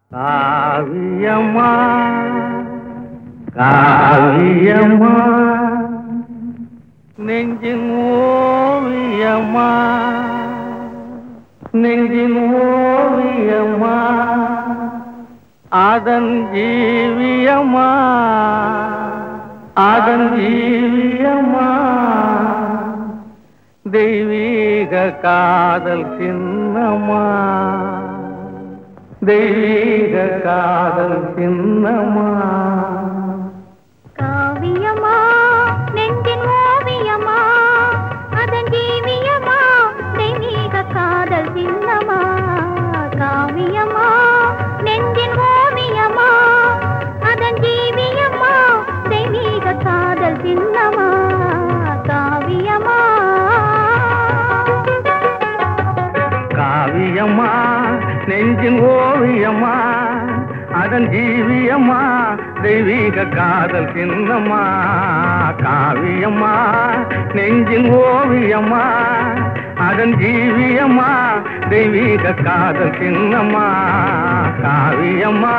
காவியம்மா காவியம்மா நெஞ்சின் ஓவியம்மா நெஞ்சின் ஓவியம்மா அதன் ஜீவியம்மா அதன் ஜீவியம்மா தெய்வீக காதல் சின்னம்மா தெய்வீக காதல் சின்னம்மா காவியம்மா நெஞ்சின் ஓவியம்மா அதன் ஜீவியம்மா தெய்வீக காதல் சின்னம்மா காவியம்மா நெஞ்சின் ஓவியம்மா அதன் ஜீவியம்மா தெய்வீக காதல் சின்னம்மா காவியம்மா காவியம்மா நெஞ்சின் ஓவியம்மா அதன் ஜீவியம்மா தெய்வீக காதல் சின்னம்மா காவியம்மா நெஞ்சின் ஓவியம்மா அதன் ஜீவியம்மா தெய்வீக காதல் சின்னம்மா காவியம்மா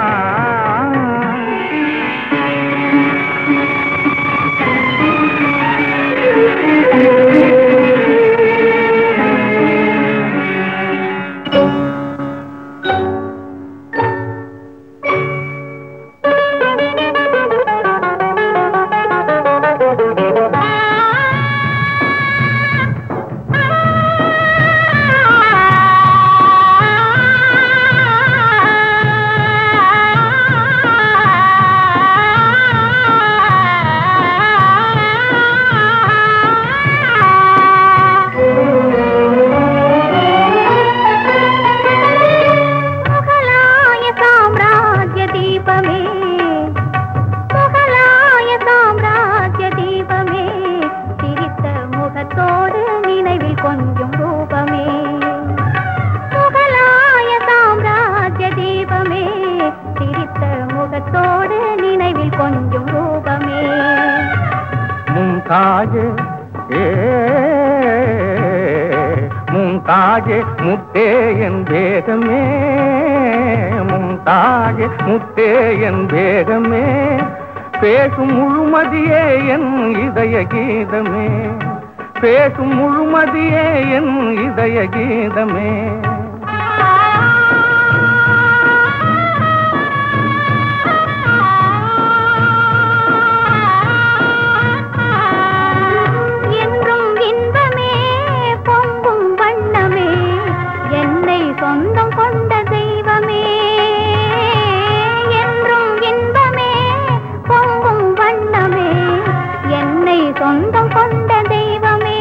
மும்தாஜே முத்தே என் வேகமே மும்தாஜே முத்தே என் வேகமே பேசும் முழுமதியே என் இதய கீதமே பேசும் முழுமதியே என் இதய கீதமே சொந்தம் கொண்ட தெய்வமே என்றும் இன்பமே பொங்கும் வண்ணமே என்னை சொந்தம் கொண்ட தெய்வமே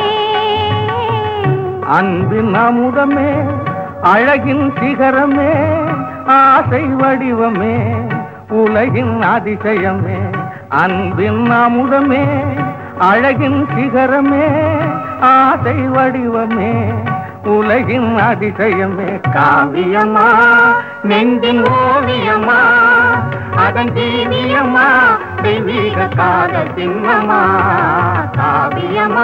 அன்பின் அமுதமே அழகின் சிகரமே ஆசை வடிவமே உலகின் அதிசயமே அன்பின் அமுதமே அழகின் சிகரமே ஆசை வடிவமே உலகின் அதிசயமே காவியம்மா நெஞ்சின் ஓவியம்மா அதன் ஜீவியம்மா தெய்வீக காதல் சின்னம்மா காவியம்மா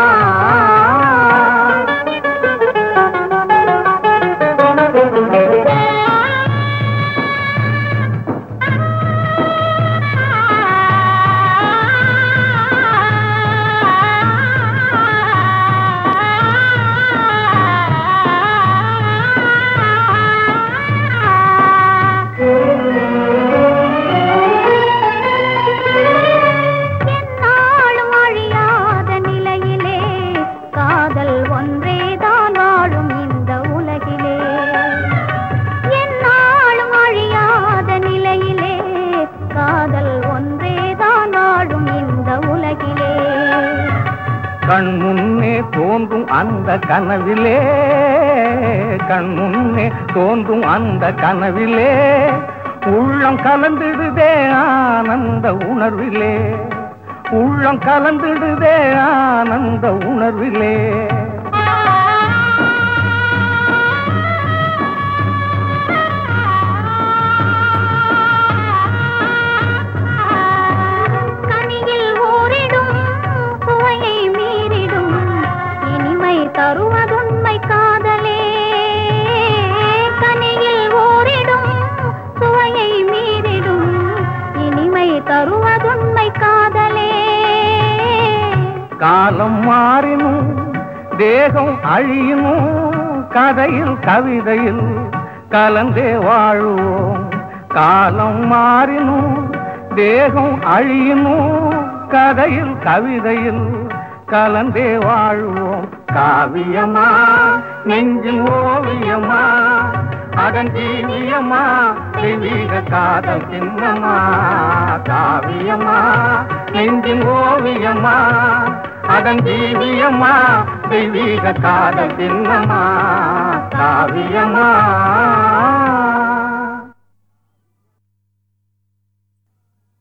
கண் முன்னே தோன்றும் அந்த கனவிலே கண் முன்னே தோன்றும் அந்த கனவிலே உள்ளம் கலந்திடுதே ஆனந்த உணர்விலே உள்ளம் கலந்திடுதே ஆனந்த உணர்விலே தருவதுண்மை காதலே கனியில் ஓரிடும் சுவையை காலம் மாறினும் தேகம் அழியினும் கதையில் கவிதையில் கலந்தே வாழுவோம். காலம் மாறினும் தேகம் அழியினும் கதையில் கவிதையில் கலந்தே வாழுவோம். காவியமா நெஞ்சின் ஓவியமா அதன் ஜீவியமா தெய்வீக காதல் சின்னமா. காவியமா நெஞ்சின் ஓவியமா அதன் ஜீவியமா தெய்வீக காதல் சின்னமா. காவியமா